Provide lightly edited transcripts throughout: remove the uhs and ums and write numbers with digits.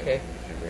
Okay.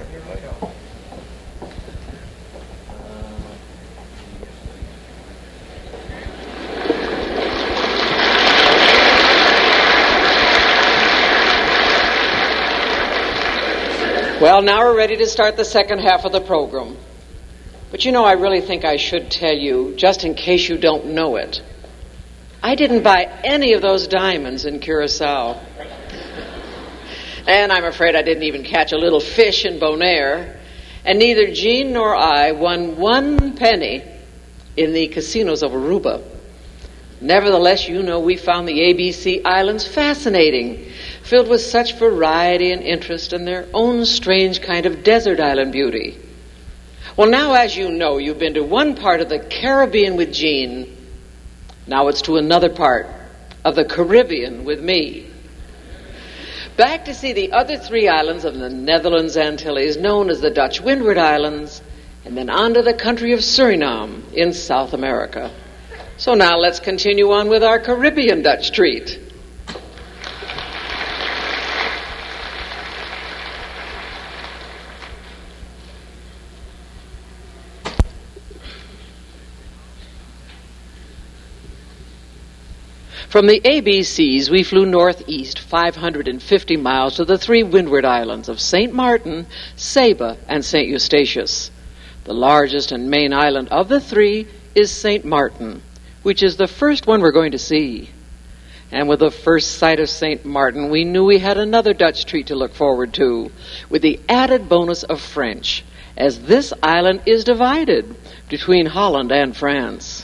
Well, now we're ready to start the second half of the program. But you know, I really think I should tell you, just in case you don't know it, I didn't buy any of those diamonds in Curacao. And I'm afraid I didn't even catch a little fish in Bonaire. And neither Jean nor I won 1 penny in the casinos of Aruba. Nevertheless, you know, we found the ABC Islands fascinating, filled with such variety and interest and their own strange kind of desert island beauty. Well, now, as you know, you've been to one part of the Caribbean with Jean. Now it's to another part of the Caribbean with me. Back to see the other 3 islands of the Netherlands Antilles, known as the Dutch Windward Islands, and then on to the country of Suriname in South America. So now let's continue on with our Caribbean Dutch treat. From the ABCs, we flew northeast 550 miles to the 3 Windward Islands of St. Martin, Saba, and St. Eustatius. The largest and main island of the 3 is St. Martin, which is the first one we're going to see. And with the first sight of St. Martin, we knew we had another Dutch treat to look forward to, with the added bonus of French, as this island is divided between Holland and France.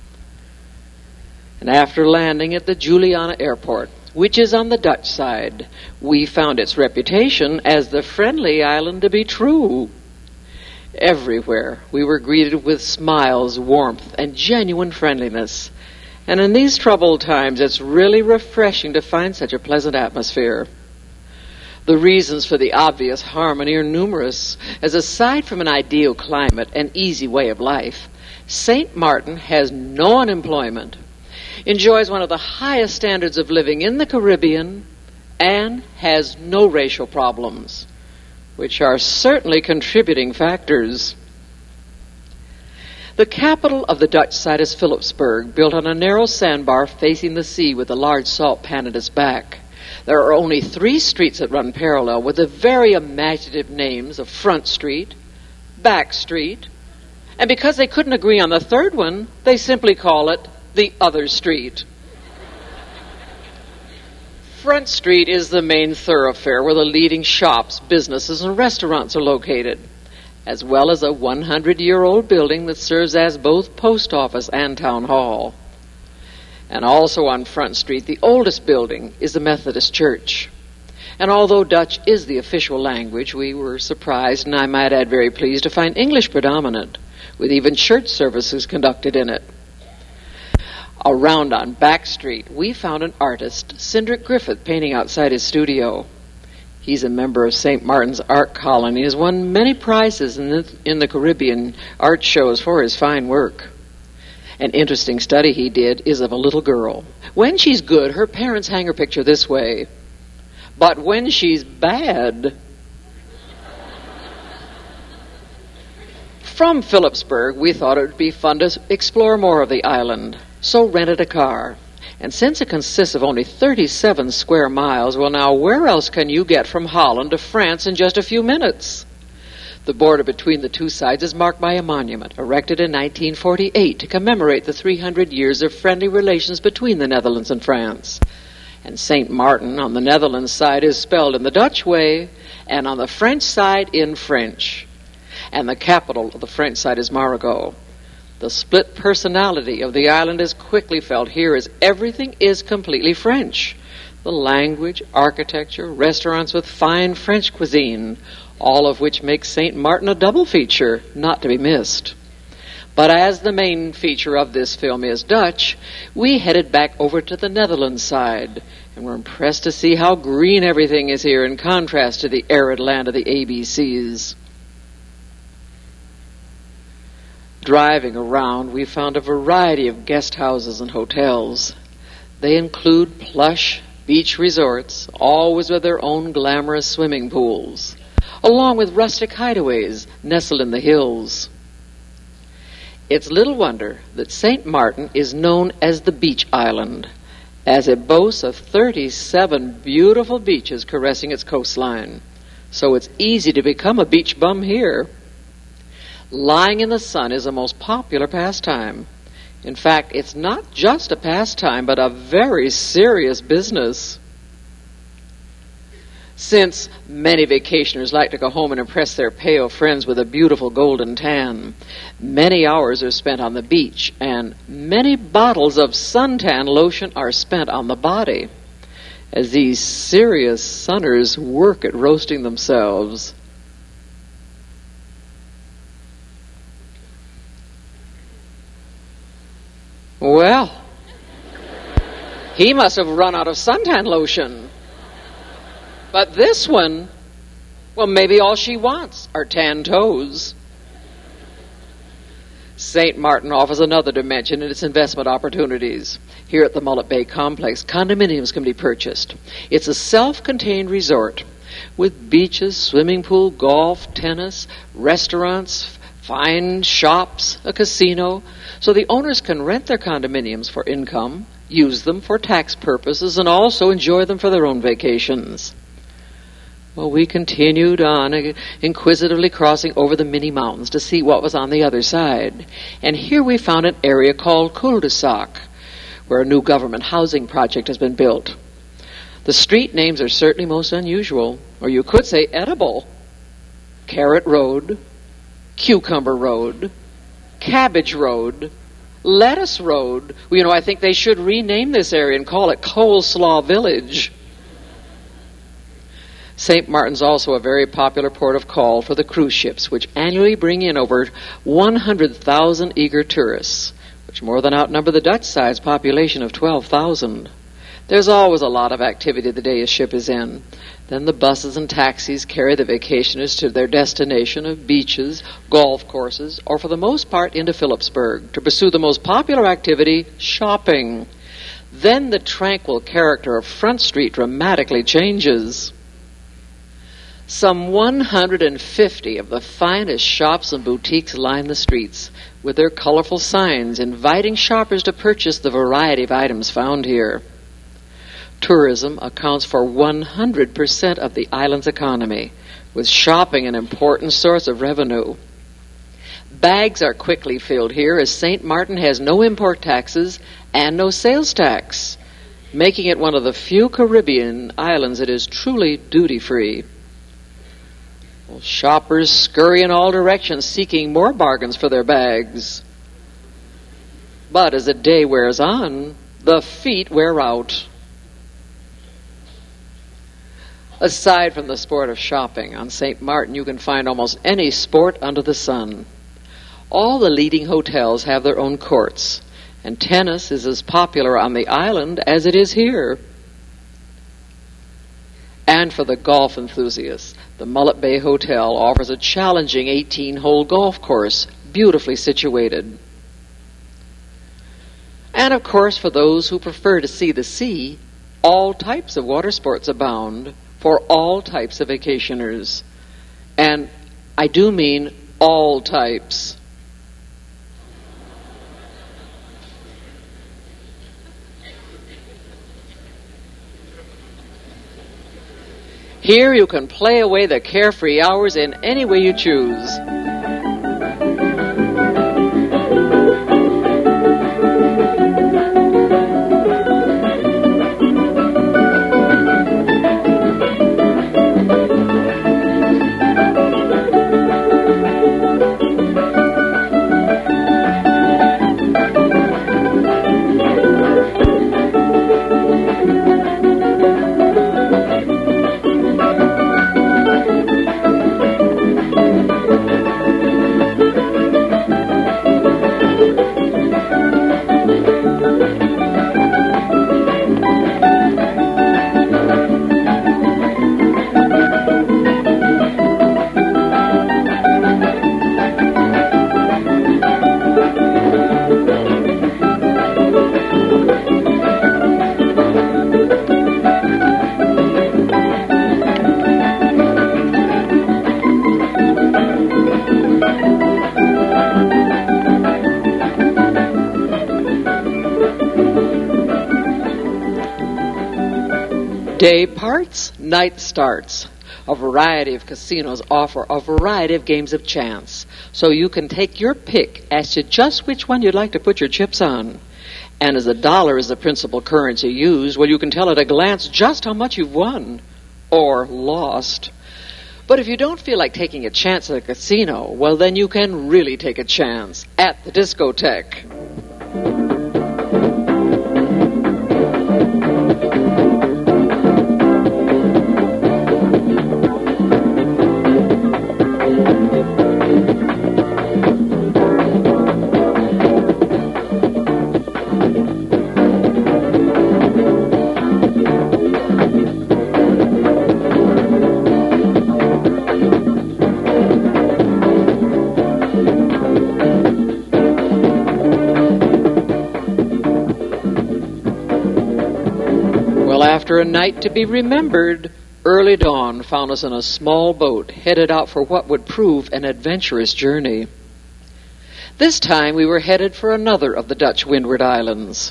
And after landing at the Juliana Airport, which is on the Dutch side, we found its reputation as the friendly island to be true. Everywhere we were greeted with smiles, warmth, and genuine friendliness. And in these troubled times, it's really refreshing to find such a pleasant atmosphere. The reasons for the obvious harmony are numerous, as aside from an ideal climate and easy way of life, St. Martin has no unemployment, enjoys one of the highest standards of living in the Caribbean, and has no racial problems, which are certainly contributing factors. The capital of the Dutch side is Philipsburg, built on a narrow sandbar facing the sea with a large salt pan at its back. There are only 3 streets that run parallel, with the very imaginative names of Front Street, Back Street, and because they couldn't agree on the third one, they simply call it the other street. Front Street is the main thoroughfare where the leading shops, businesses, and restaurants are located, as well as a 100-year-old building that serves as both post office and town hall. And also on Front Street, the oldest building is the Methodist Church. And although Dutch is the official language, we were surprised, and I might add very pleased, to find English predominant, with even church services conducted in it. Around on Back Street, we found an artist, Cindric Griffith, painting outside his studio. He's a member of St. Martin's Art Colony and has won many prizes in the Caribbean art shows for his fine work. An interesting study he did is of a little girl. When she's good, her parents hang her picture this way. But when she's bad... From Philipsburg, we thought it would be fun to explore more of the island, so rented a car. And since it consists of only 37 square miles, well, now, where else can you get from Holland to France in just a few minutes? The border between the 2 sides is marked by a monument, erected in 1948 to commemorate the 300 years of friendly relations between the Netherlands and France. And St. Martin on the Netherlands side is spelled in the Dutch way, and on the French side in French. And the capital of the French side is Marigot. The split personality of the island is quickly felt here, as everything is completely French. The language, architecture, restaurants with fine French cuisine, all of which makes St. Martin a double feature, not to be missed. But as the main feature of this film is Dutch, we headed back over to the Netherlands side, and we're impressed to see how green everything is here in contrast to the arid land of the ABCs. Driving around, we found a variety of guest houses and hotels. They include plush beach resorts, always with their own glamorous swimming pools, along with rustic hideaways nestled in the hills. It's little wonder that St. Martin is known as the beach island, as it boasts of 37 beautiful beaches caressing its coastline. So it's easy to become a beach bum here. Lying in the sun is a most popular pastime. In fact, it's not just a pastime, but a very serious business. Since many vacationers like to go home and impress their pale friends with a beautiful golden tan, many hours are spent on the beach, and many bottles of suntan lotion are spent on the body, as these serious sunners work at roasting themselves. Well, he must have run out of suntan lotion. But this one, well, maybe all she wants are tan toes. St. Martin offers another dimension in its investment opportunities. Here at the Mullet Bay Complex, condominiums can be purchased. It's a self-contained resort with beaches, swimming pool, golf, tennis, restaurants, fine shops, a casino, so the owners can rent their condominiums for income, use them for tax purposes, and also enjoy them for their own vacations. Well, we continued on, inquisitively crossing over the mini mountains to see what was on the other side. And here we found an area called Cul-de-sac, where a new government housing project has been built. The street names are certainly most unusual, or you could say edible. Carrot Road, Cucumber Road, Cabbage Road, Lettuce Road. Well, I think they should rename this area and call it Coleslaw Village. St. Martin's also a very popular port of call for the cruise ships, which annually bring in over 100,000 eager tourists, which more than outnumber the Dutch-sized population of 12,000. There's always a lot of activity the day a ship is in. Then the buses and taxis carry the vacationers to their destination of beaches, golf courses, or for the most part into Phillipsburg to pursue the most popular activity, shopping. Then the tranquil character of Front Street dramatically changes. Some 150 of the finest shops and boutiques line the streets with their colorful signs inviting shoppers to purchase the variety of items found here. Tourism accounts for 100% of the island's economy, with shopping an important source of revenue. Bags are quickly filled here as St. Martin has no import taxes and no sales tax, making it one of the few Caribbean islands that is truly duty-free. Well, shoppers scurry in all directions seeking more bargains for their bags. But as the day wears on, the feet wear out. Aside from the sport of shopping, on St. Martin you can find almost any sport under the sun. All the leading hotels have their own courts, and tennis is as popular on the island as it is here. And for the golf enthusiasts, the Mullet Bay Hotel offers a challenging 18-hole golf course, beautifully situated. And of course, for those who prefer to see the sea, all types of water sports abound for all types of vacationers. And I do mean all types. Here you can play away the carefree hours in any way you choose. Day parts, night starts. A variety of casinos offer a variety of games of chance, so you can take your pick as to just which one you'd like to put your chips on. And as the dollar is the principal currency used, well, you can tell at a glance just how much you've won or lost. But if you don't feel like taking a chance at a casino, well, then you can really take a chance at the discotheque. After a night to be remembered, early dawn found us in a small boat headed out for what would prove an adventurous journey. This time we were headed for another of the Dutch Windward Islands.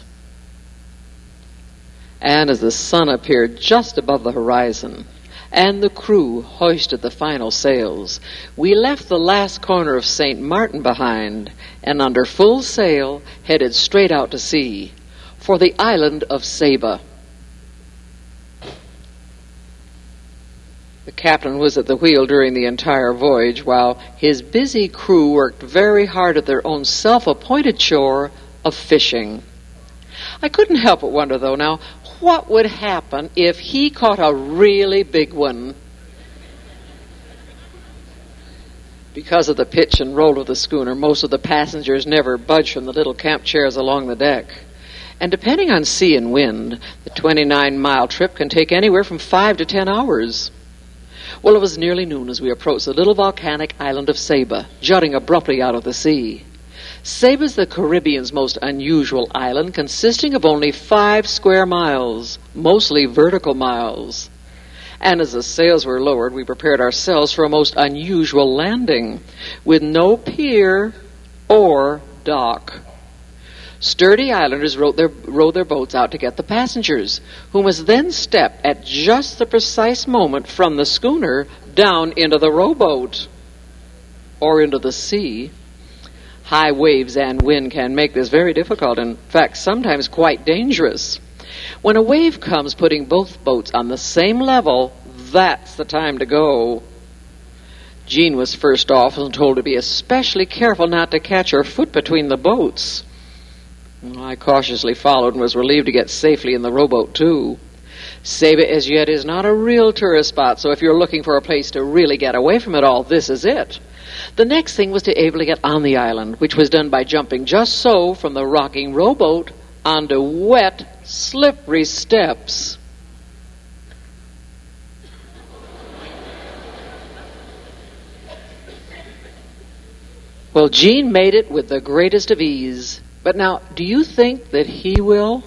And as the sun appeared just above the horizon and the crew hoisted the final sails, we left the last corner of St. Martin behind and under full sail headed straight out to sea for the island of Saba. The captain was at the wheel during the entire voyage, while his busy crew worked very hard at their own self-appointed chore of fishing. I couldn't help but wonder, though, now, what would happen if he caught a really big one? Because of the pitch and roll of the schooner, most of the passengers never budged from the little camp chairs along the deck. And depending on sea and wind, the 29-mile trip can take anywhere from 5 to 10 hours. Well, it was nearly noon as we approached the little volcanic island of Saba, jutting abruptly out of the sea. Saba is the Caribbean's most unusual island, consisting of only 5 square miles, mostly vertical miles. And as the sails were lowered, we prepared ourselves for a most unusual landing, with no pier or dock. Sturdy islanders rowed their boats out to get the passengers, who must then step at just the precise moment from the schooner down into the rowboat or into the sea. High waves and wind can make this very difficult, in fact, sometimes quite dangerous. When a wave comes putting both boats on the same level, that's the time to go. Jean was first off and told to be especially careful not to catch her foot between the boats. I cautiously followed and was relieved to get safely in the rowboat, too. Saba as yet is not a real tourist spot, so if you're looking for a place to really get away from it all, this is it. The next thing was to be able to get on the island, which was done by jumping just so from the rocking rowboat onto wet, slippery steps. Well, Jean made it with the greatest of ease. But now, do you think that he will?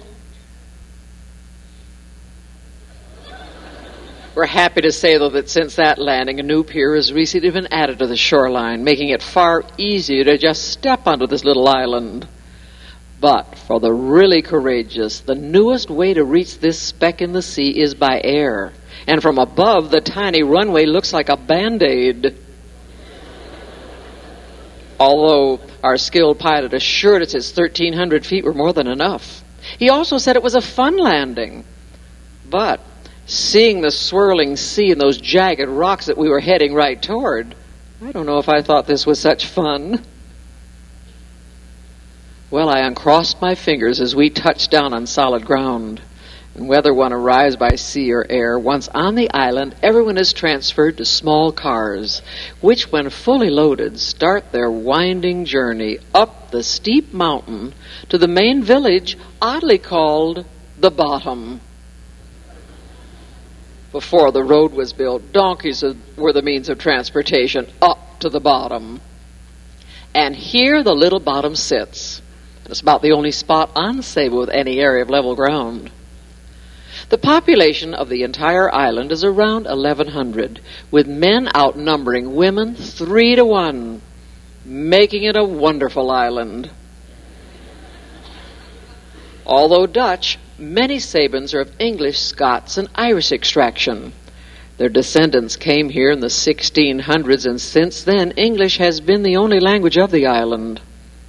We're happy to say, though, that since that landing, a new pier has recently been added to the shoreline, making it far easier to just step onto this little island. But for the really courageous, the newest way to reach this speck in the sea is by air. And from above, the tiny runway looks like a Band-Aid. Although our skilled pilot assured us his 1,300 feet were more than enough. He also said it was a fun landing. But seeing the swirling sea and those jagged rocks that we were heading right toward, I don't know if I thought this was such fun. Well, I uncrossed my fingers as we touched down on solid ground. And whether one arrives by sea or air, once on the island, everyone is transferred to small cars, which, when fully loaded, start their winding journey up the steep mountain to the main village, oddly called the Bottom. Before the road was built, donkeys were the means of transportation up to the bottom. And here the little Bottom sits. It's about the only spot on Saba with any area of level ground. The population of the entire island is around 1,100, with men outnumbering women 3 to 1, making it a wonderful island. Although Dutch, Many Sabins are of English, Scots, and Irish extraction. Their descendants came here in the 1600s, and since then English has been the only language of the island.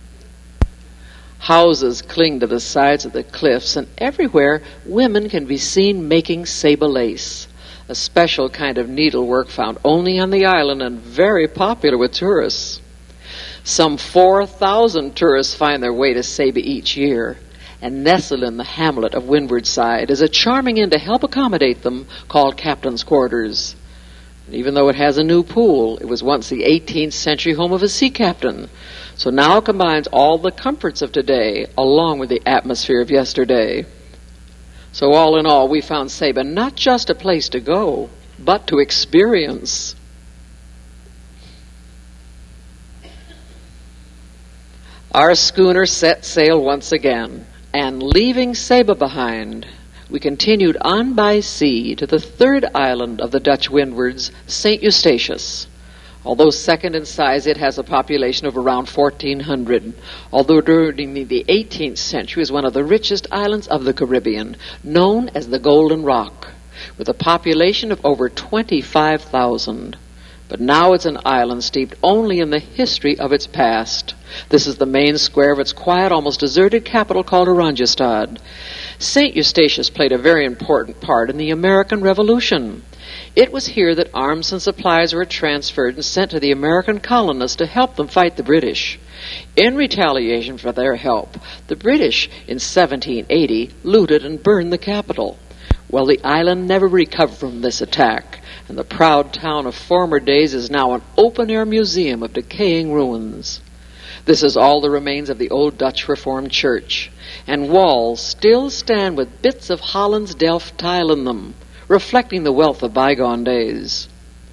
Houses cling to the sides of the cliffs, and everywhere women can be seen making Saba lace, a special kind of needlework found only on the island and very popular with tourists. Some 4,000 tourists find their way to Saba each year, and nestled in the hamlet of Windward Side is a charming inn to help accommodate them called Captain's Quarters. And even though it has a new pool, it was once the 18th century home of a sea captain, so now it combines all the comforts of today along with the atmosphere of yesterday. So all in all, we found Saba not just a place to go, but to experience. Our schooner set sail once again, and leaving Saba behind, we continued on by sea to the third island of the Dutch Windwards, St. Eustatius. Although second in size, it has a population of around 1,400, although during the 18th century is one of the richest islands of the Caribbean, known as the Golden Rock, with a population of over 25,000. But now it's an island steeped only in the history of its past. This is the main square of its quiet, almost deserted capital called Oranjestad. St. Eustatius played a very important part in the American Revolution. It was here that arms and supplies were transferred and sent to the American colonists to help them fight the British. In retaliation for their help, the British in 1780 looted and burned the capital. Well, the island never recovered from this attack, and the proud town of former days is now an open-air museum of decaying ruins. This is all the remains of the old Dutch Reformed Church, and walls still stand with bits of Holland's Delft tile in them, reflecting the wealth of bygone days.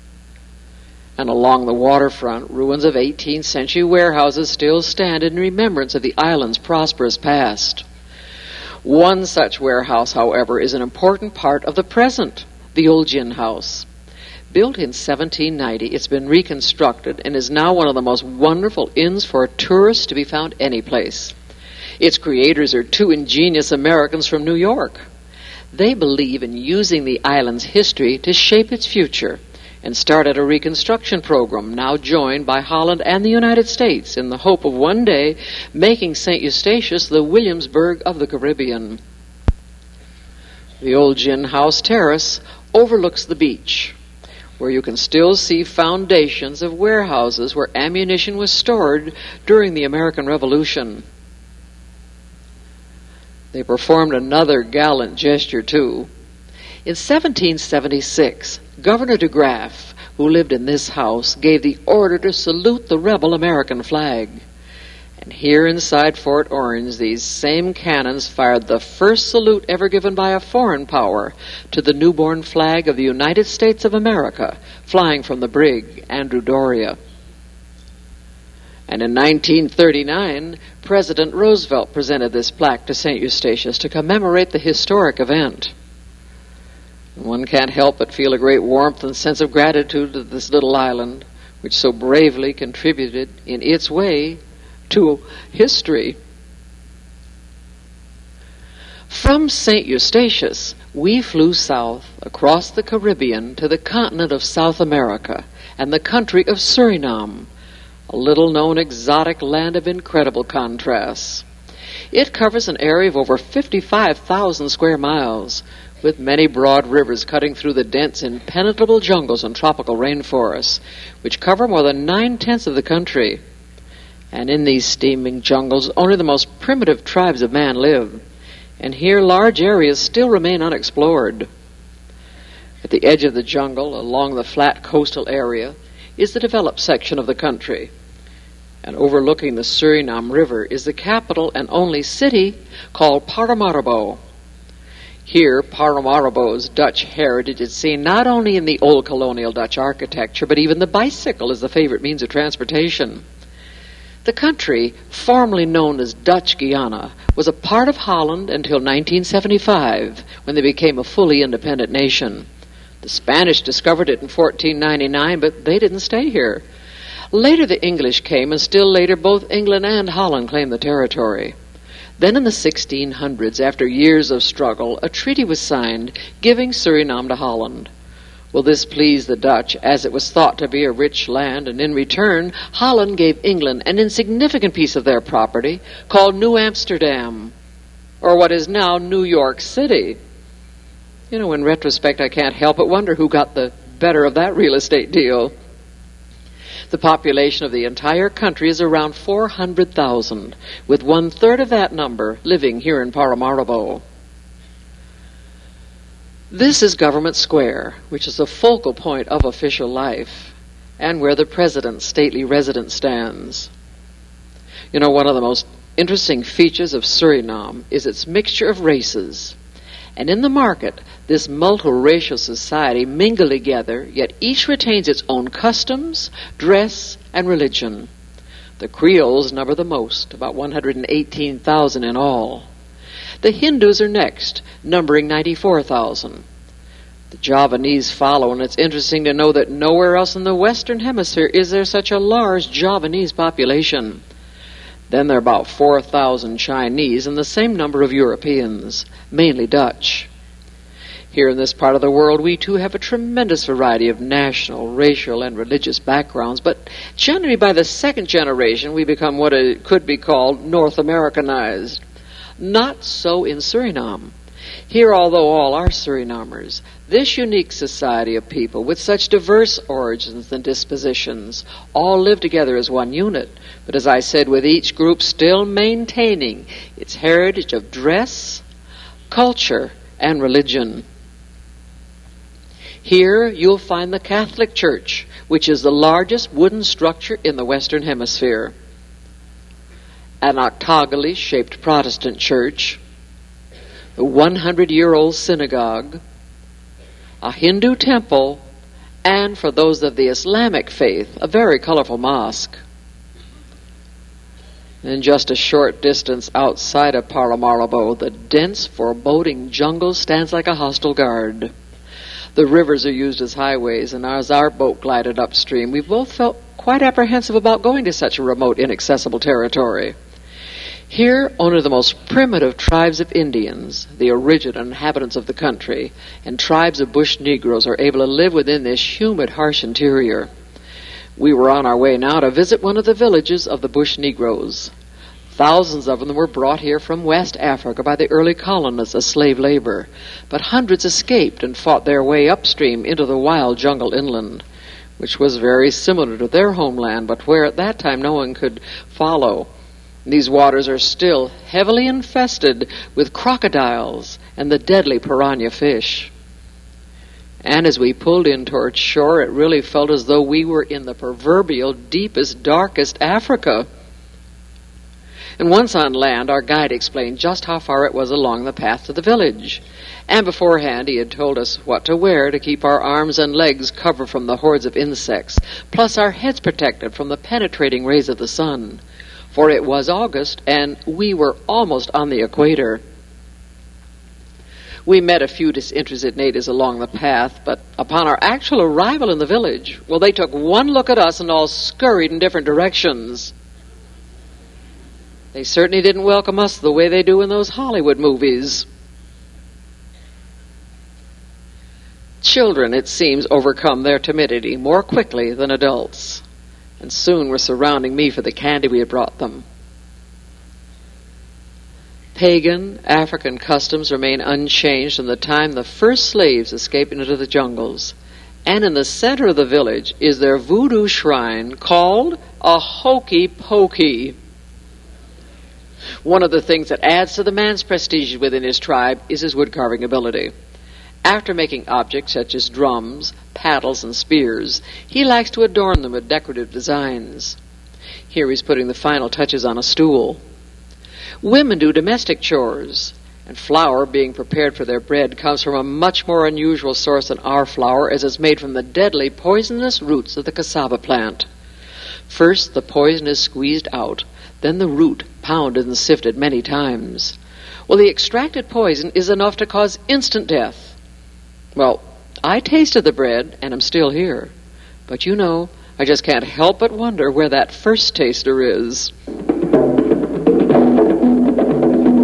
And along the waterfront, ruins of 18th century warehouses still stand in remembrance of the island's prosperous past. One such warehouse, however, is an important part of the present, the Old Gin House. Built in 1790, it's been reconstructed and is now one of the most wonderful inns for tourists to be found any place. Its creators are two ingenious Americans from New York. They believe in using the island's history to shape its future and started a reconstruction program now joined by Holland and the United States in the hope of one day making St. Eustatius the Williamsburg of the Caribbean. The Old Gin House Terrace overlooks the beach, where you can still see foundations of warehouses where ammunition was stored during the American Revolution. They performed another gallant gesture, too. In 1776, Governor de Graaf, who lived in this house, gave the order to salute the rebel American flag. And here inside Fort Orange, these same cannons fired the first salute ever given by a foreign power to the newborn flag of the United States of America, flying from the brig Andrew Doria. And in 1939, President Roosevelt presented this plaque to St. Eustatius to commemorate the historic event. One can't help but feel a great warmth and sense of gratitude to this little island, which so bravely contributed in its way to history. From St. Eustatius, we flew south across the Caribbean to the continent of South America and the country of Suriname, a little-known exotic land of incredible contrasts. It covers an area of over 55,000 square miles, with many broad rivers cutting through the dense, impenetrable jungles and tropical rainforests, which cover more than 9/10 of the country. And in these steaming jungles, only the most primitive tribes of man live, and here large areas still remain unexplored. At the edge of the jungle, along the flat coastal area, is the developed section of the country, and overlooking the Suriname River is the capital and only city called Paramaribo. Here, Paramaribo's Dutch heritage is seen not only in the old colonial Dutch architecture, but even the bicycle is the favorite means of transportation. The country, formerly known as Dutch Guiana, was a part of Holland until 1975, when they became a fully independent nation. The Spanish discovered it in 1499, but they didn't stay here. Later the English came, and still later both England and Holland claimed the territory. Then in the 1600s, after years of struggle, a treaty was signed giving Suriname to Holland. Well, this pleased the Dutch, as it was thought to be a rich land, and in return, Holland gave England an insignificant piece of their property called New Amsterdam, or what is now New York City. You know, in retrospect, I can't help but wonder who got the better of that real estate deal. The population of the entire country is around 400,000, with 1/3 of that number living here in Paramaribo. This is Government Square, which is the focal point of official life, and where the president's stately residence stands. You know, one of the most interesting features of Suriname is its mixture of races. And in the market, this multiracial society mingle together, yet each retains its own customs, dress, and religion. The Creoles number the most, about 118,000 in all. The Hindus are next, numbering 94,000. The Javanese follow, and it's interesting to know that nowhere else in the Western Hemisphere is there such a large Javanese population. Then there are about 4,000 Chinese and the same number of Europeans, mainly Dutch. Here in this part of the world, we too have a tremendous variety of national, racial, and religious backgrounds, but generally by the second generation we become what could be called North Americanized. Not so in Suriname. Here, although all are Surinamers, this unique society of people with such diverse origins and dispositions all live together as one unit, but as I said, with each group still maintaining its heritage of dress, culture, and religion. Here you'll find the Catholic Church, which is the largest wooden structure in the Western Hemisphere. An octagonally shaped Protestant church, the 100-year-old synagogue, a Hindu temple, and for those of the Islamic faith, a very colorful mosque. And just a short distance outside of Paramaribo, the dense, foreboding jungle stands like a hostile guard. The rivers are used as highways, and as our boat glided upstream, we both felt quite apprehensive about going to such a remote, inaccessible territory. Here, only the most primitive tribes of Indians, the original inhabitants of the country, and tribes of bush Negroes are able to live within this humid, harsh interior. We were on our way now to visit one of the villages of the bush Negroes. Thousands of them were brought here from West Africa by the early colonists as slave labor, but hundreds escaped and fought their way upstream into the wild jungle inland, which was very similar to their homeland, but where at that time no one could follow. These waters are still heavily infested with crocodiles and the deadly piranha fish. And as we pulled in towards shore, it really felt as though we were in the proverbial deepest, darkest Africa. And once on land, our guide explained just how far it was along the path to the village. And beforehand, he had told us what to wear to keep our arms and legs covered from the hordes of insects, plus our heads protected from the penetrating rays of the sun. For it was August, and we were almost on the equator. We met a few disinterested natives along the path, but upon our actual arrival in the village, well, they took one look at us and all scurried in different directions. They certainly didn't welcome us the way they do in those Hollywood movies. Children, it seems, overcome their timidity more quickly than adults, and soon were surrounding me for the candy we had brought them. Pagan African customs remain unchanged from the time the first slaves escaped into the jungles, and in the center of the village is their voodoo shrine called a hokey pokey. One of the things that adds to the man's prestige within his tribe is his woodcarving ability. After making objects such as drums, paddles, and spears, he likes to adorn them with decorative designs. Here he's putting the final touches on a stool. Women do domestic chores, and flour being prepared for their bread comes from a much more unusual source than our flour, as it's made from the deadly poisonous roots of the cassava plant. First, the poison is squeezed out, then the root pounded and sifted many times. Well, the extracted poison is enough to cause instant death. Well, I tasted the bread, and am still here. But you know, I just can't help but wonder where that first taster is.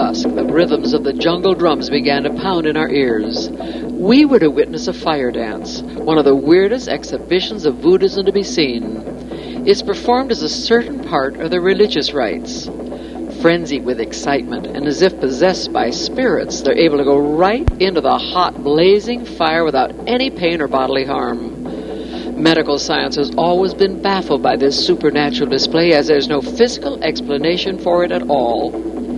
dusk, the rhythms of the jungle drums began to pound in our ears. We were to witness a fire dance, one of the weirdest exhibitions of Buddhism to be seen. It's performed as a certain part of the religious rites. Frenzied with excitement and as if possessed by spirits, they're able to go right into the hot, blazing fire without any pain or bodily harm. Medical science has always been baffled by this supernatural display, as there's no physical explanation for it at all.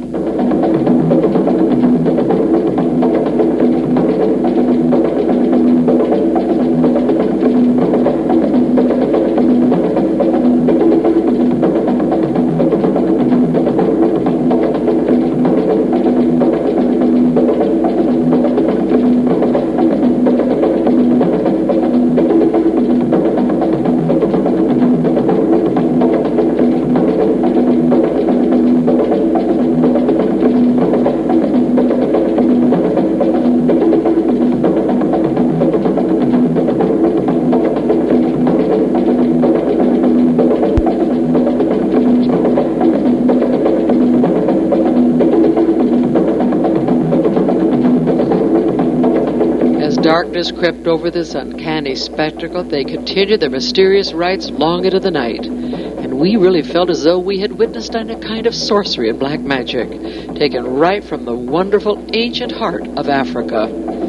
Darkness crept over this uncanny spectacle. They continued their mysterious rites long into the night, and we really felt as though we had witnessed a kind of sorcery and black magic, taken right from the wonderful ancient heart of Africa.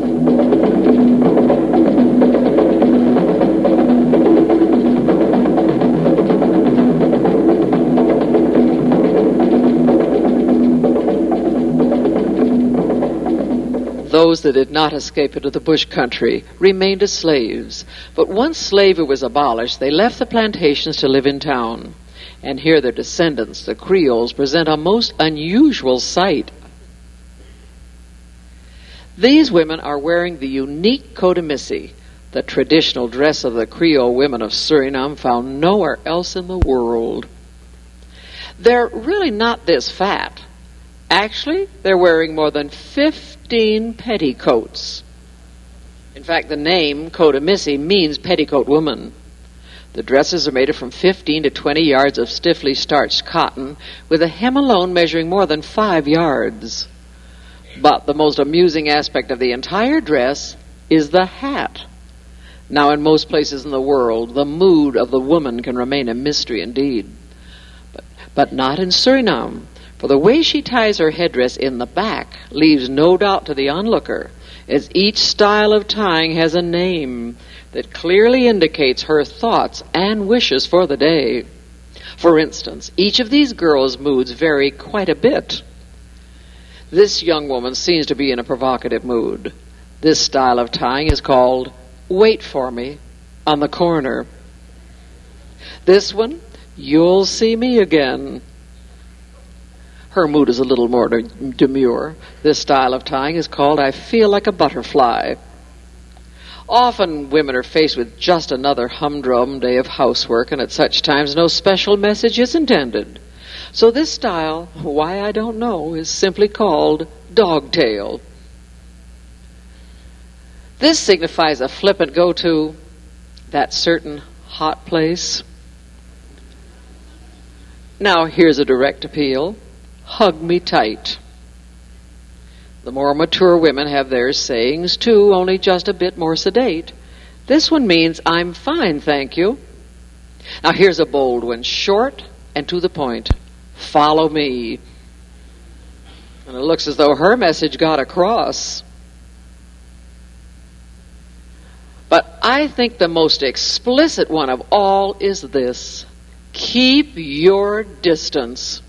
Those that did not escape into the bush country remained as slaves, but once slavery was abolished, they left the plantations to live in town. And here their descendants, the Creoles, present a most unusual sight. These women are wearing the unique kodemisi, the traditional dress of the Creole women of Suriname, found nowhere else in the world. They're really not this fat. Actually, they're wearing more than 15 petticoats. In fact, the name kodemisi means petticoat woman. The dresses are made from 15 to 20 yards of stiffly starched cotton, with a hem alone measuring more than 5 yards. But the most amusing aspect of the entire dress is the hat. Now, in most places in the world, the mood of the woman can remain a mystery indeed. But not in Suriname. For the way she ties her headdress in the back leaves no doubt to the onlooker, as each style of tying has a name that clearly indicates her thoughts and wishes for the day. For instance, each of these girls' moods vary quite a bit. This young woman seems to be in a provocative mood. This style of tying is called "Wait for Me" on the corner. This one, "You'll see me again." Her mood is a little more demure. This style of tying is called "I Feel Like a Butterfly." Often women are faced with just another humdrum day of housework, and at such times no special message is intended. So this style, why I don't know, is simply called dogtail. This signifies a flippant go to that certain hot place. Now here's a direct appeal. Hug me tight. The more mature women have their sayings too, only just a bit more sedate. This one means "I'm fine, thank you." Now here's a bold one, short and to the point. Follow me. And it looks as though her message got across. But I think the most explicit one of all is this: keep your distance.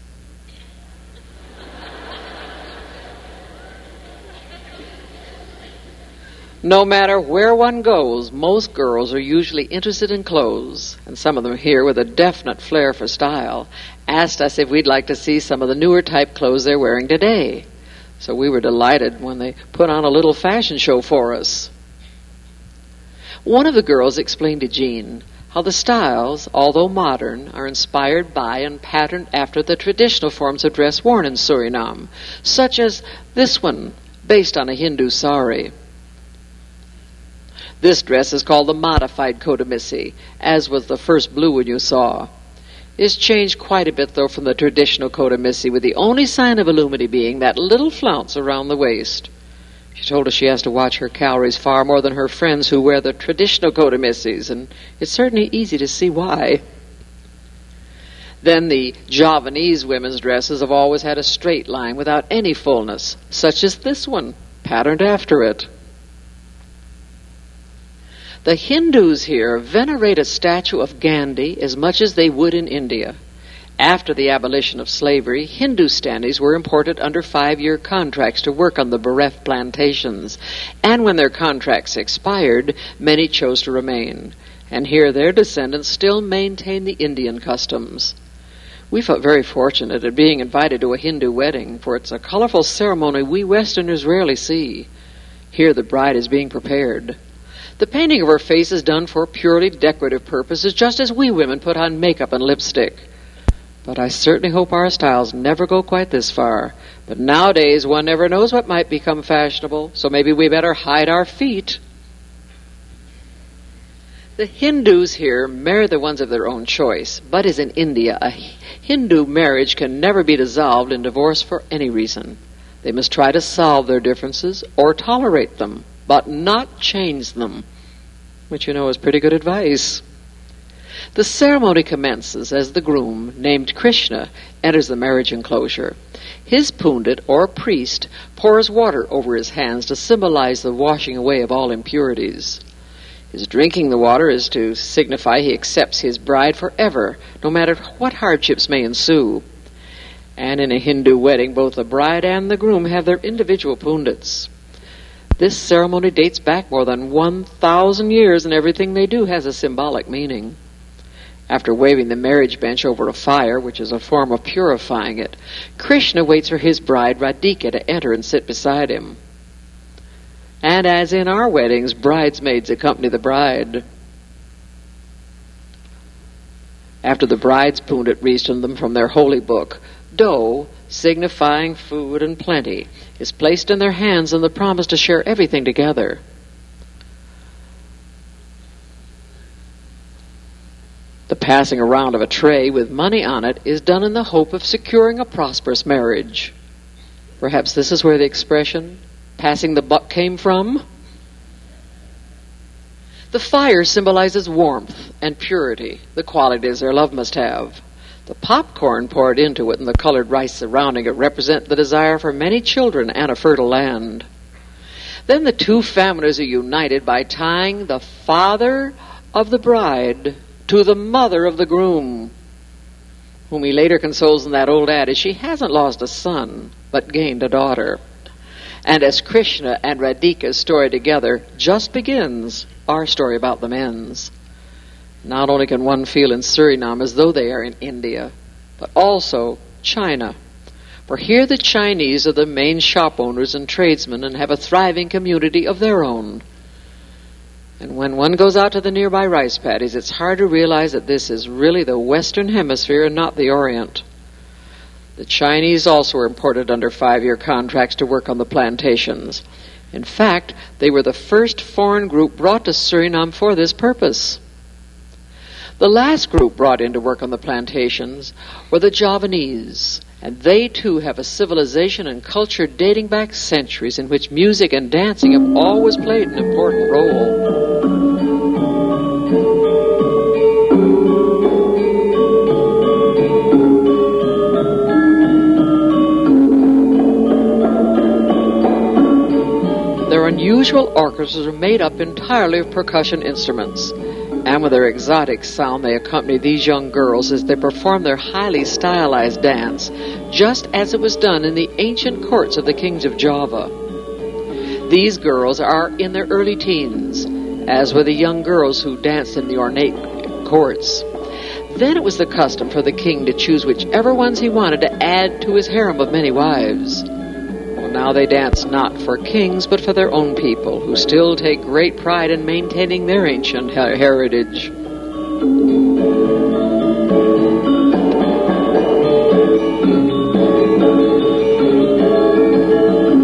No matter where one goes, most girls are usually interested in clothes, and some of them here, with a definite flair for style, asked us if we'd like to see some of the newer type clothes they're wearing today. So we were delighted when they put on a little fashion show for us. One of the girls explained to Jean how the styles, although modern, are inspired by and patterned after the traditional forms of dress worn in Suriname, such as this one, based on a Hindu sari. This dress is called the modified kodemisi, as was the first blue one you saw. It's changed quite a bit, though, from the traditional coat of missy, with the only sign of Illumity being that little flounce around the waist. She told us she has to watch her calories far more than her friends who wear the traditional coat of missies, and it's certainly easy to see why. Then the Javanese women's dresses have always had a straight line without any fullness, such as this one, patterned after it. The Hindus here venerate a statue of Gandhi as much as they would in India. After the abolition of slavery, Hindustanis were imported under 5-year contracts to work on the bereft plantations, and when their contracts expired, many chose to remain. And here their descendants still maintain the Indian customs. We felt very fortunate at being invited to a Hindu wedding, for it's a colorful ceremony we Westerners rarely see. Here the bride is being prepared. The painting of her face is done for purely decorative purposes, just as we women put on makeup and lipstick. But I certainly hope our styles never go quite this far. But nowadays one never knows what might become fashionable, so maybe we better hide our feet. The Hindus here marry the ones of their own choice, but as in India, a Hindu marriage can never be dissolved in divorce for any reason. They must try to solve their differences or tolerate them, but not change them, which you know is pretty good advice. The ceremony commences as the groom, named Krishna, enters the marriage enclosure. His pundit, or priest, pours water over his hands to symbolize the washing away of all impurities. His drinking the water is to signify he accepts his bride forever, no matter what hardships may ensue. And in a Hindu wedding, both the bride and the groom have their individual pundits. This ceremony dates back more than 1,000 years, and everything they do has a symbolic meaning. After waving the marriage bench over a fire, which is a form of purifying it, Krishna waits for his bride Radhika to enter and sit beside him. And as in our weddings, bridesmaids accompany the bride. After the bride's pundit reads to them from their holy book, dough, signifying food and plenty, is placed in their hands and the promise to share everything together. The passing around of a tray with money on it is done in the hope of securing a prosperous marriage. Perhaps this is where the expression, passing the buck, came from? The fire symbolizes warmth and purity, the qualities their love must have. The popcorn poured into it and the colored rice surrounding it represent the desire for many children and a fertile land. Then the two families are united by tying the father of the bride to the mother of the groom, whom he later consoles in that old adage, she hasn't lost a son, but gained a daughter. And as Krishna and Radhika's story together just begins, our story about them ends. Not only can one feel in Suriname as though they are in India, but also China. For here the Chinese are the main shop owners and tradesmen and have a thriving community of their own. And when one goes out to the nearby rice paddies, it's hard to realize that this is really the Western Hemisphere and not the Orient. The Chinese also were imported under 5-year contracts to work on the plantations. In fact, they were the first foreign group brought to Suriname for this purpose. The last group brought in to work on the plantations were the Javanese, and they too have a civilization and culture dating back centuries in which music and dancing have always played an important role. Their unusual orchestras are made up entirely of percussion instruments, and with their exotic sound they accompany these young girls as they perform their highly stylized dance, just as it was done in the ancient courts of the kings of Java. These girls are in their early teens, as were the young girls who danced in the ornate courts. Then it was the custom for the king to choose whichever ones he wanted to add to his harem of many wives. Well, now they dance not for kings, but for their own people, who still take great pride in maintaining their ancient heritage.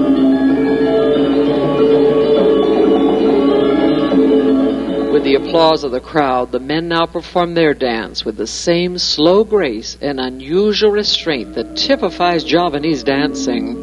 With the applause applause of the crowd, the men now perform their dance with the same slow grace and unusual restraint that typifies Javanese dancing.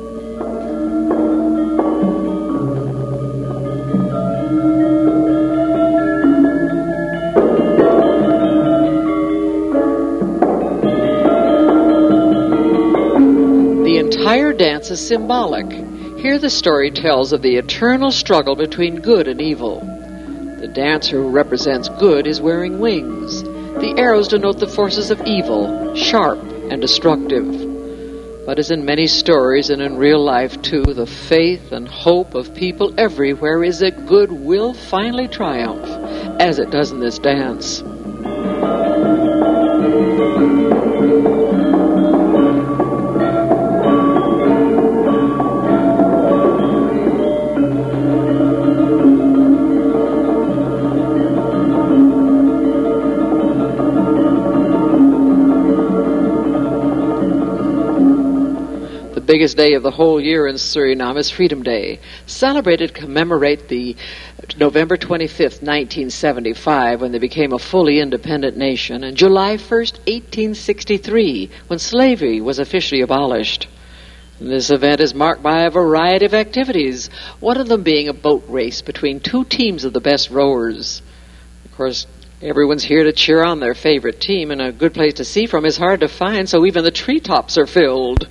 The entire dance is symbolic. Here the story tells of the eternal struggle between good and evil. The dancer who represents good is wearing wings. The arrows denote the forces of evil, sharp and destructive. But as in many stories and in real life too, the faith and hope of people everywhere is that good will finally triumph, as it does in this dance. The biggest day of the whole year in Suriname is Freedom Day, celebrated to commemorate the November 25th, 1975, when they became a fully independent nation, and July 1st, 1863, when slavery was officially abolished. This event is marked by a variety of activities, one of them being a boat race between two teams of the best rowers. Of course, everyone's here to cheer on their favorite team, and a good place to see from is hard to find, so even the treetops are filled.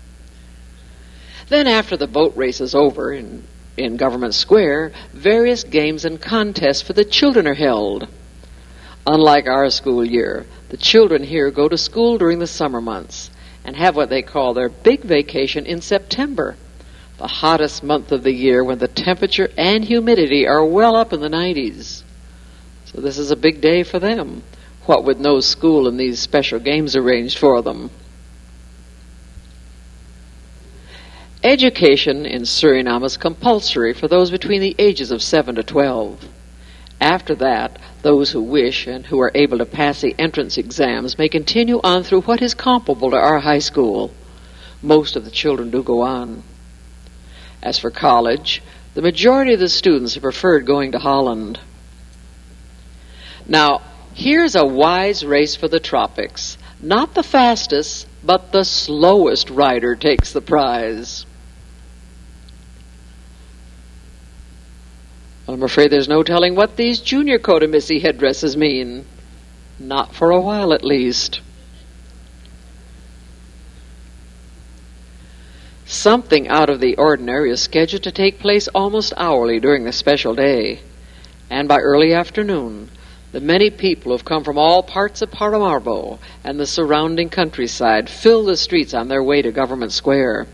Then after the boat race is over in Government Square, various games and contests for the children are held. Unlike our school year, the children here go to school during the summer months and have what they call their big vacation in September, the hottest month of the year when the temperature and humidity are well up in the 90s. So this is a big day for them, what with no school and these special games arranged for them. Education in Suriname is compulsory for those between the ages of 7 to 12. After that, those who wish and who are able to pass the entrance exams may continue on through what is comparable to our high school. Most of the children do go on. As for college, the majority of the students have preferred going to Holland. Now, here's a wise race for the tropics. Not the fastest, but the slowest rider takes the prize. I'm afraid there's no telling what these junior Cotomisi headdresses mean. Not for a while, at least. Something out of the ordinary is scheduled to take place almost hourly during the special day. And by early afternoon, the many people who have come from all parts of Paramaribo and the surrounding countryside fill the streets on their way to Government Square.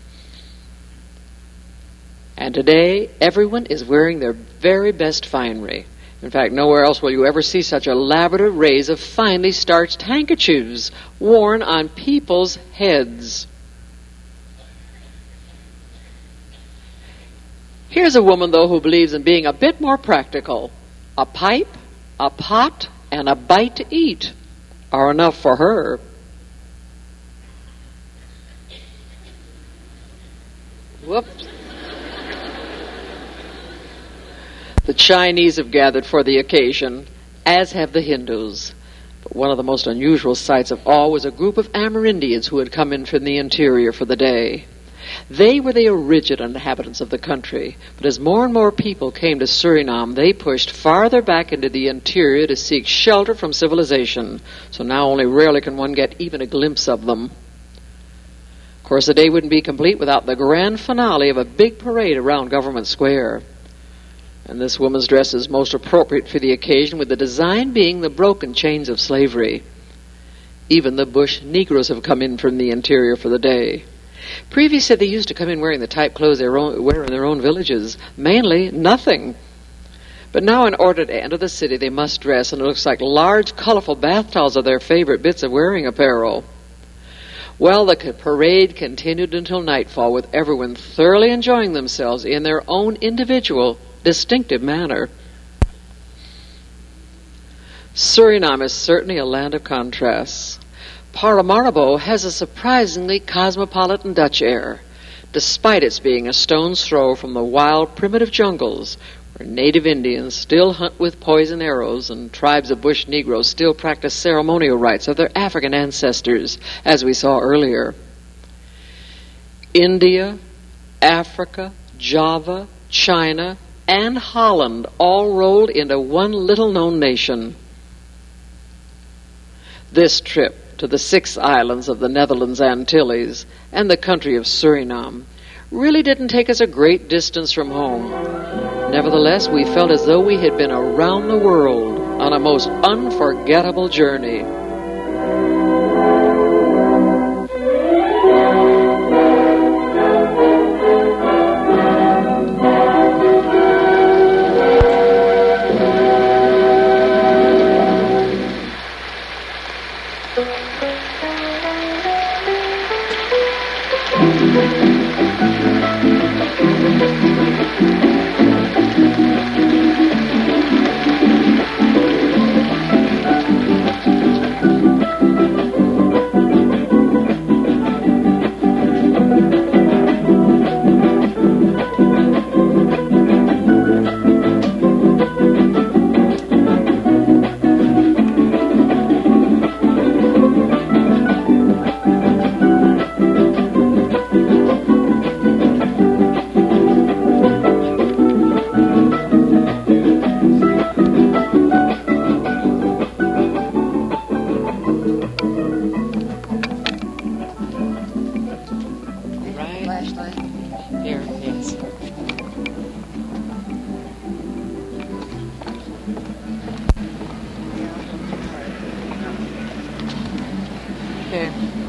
And today, everyone is wearing their very best finery. In fact, nowhere else will you ever see such elaborate arrays of finely starched handkerchiefs worn on people's heads. Here's a woman, though, who believes in being a bit more practical. A pipe, a pot, and a bite to eat are enough for her. Whoops. The Chinese have gathered for the occasion, as have the Hindus. But one of the most unusual sights of all was a group of Amerindians who had come in from the interior for the day. They were the original inhabitants of the country, but as more and more people came to Suriname, they pushed farther back into the interior to seek shelter from civilization, so now only rarely can one get even a glimpse of them. Of course, the day wouldn't be complete without the grand finale of a big parade around Government Square. And this woman's dress is most appropriate for the occasion, with the design being the broken chains of slavery. Even the bush Negroes have come in from the interior for the day. Previously, they used to come in wearing the type clothes they wear in their own villages, mainly nothing. But now, in order to enter the city, they must dress, and it looks like large, colorful bath towels are their favorite bits of wearing apparel. Well, the parade continued until nightfall, with everyone thoroughly enjoying themselves in their own individual, distinctive manner. Suriname is certainly a land of contrasts. Paramaribo has a surprisingly cosmopolitan Dutch air, despite its being a stone's throw from the wild, primitive jungles where native Indians still hunt with poison arrows and tribes of bush Negroes still practice ceremonial rites of their African ancestors, as we saw earlier. India, Africa, Java, China, and Holland all rolled into one little-known nation. This trip to the 6 islands of the Netherlands Antilles and the country of Suriname really didn't take us a great distance from home. Nevertheless, we felt as though we had been around the world on a most unforgettable journey. Here, yes. Okay.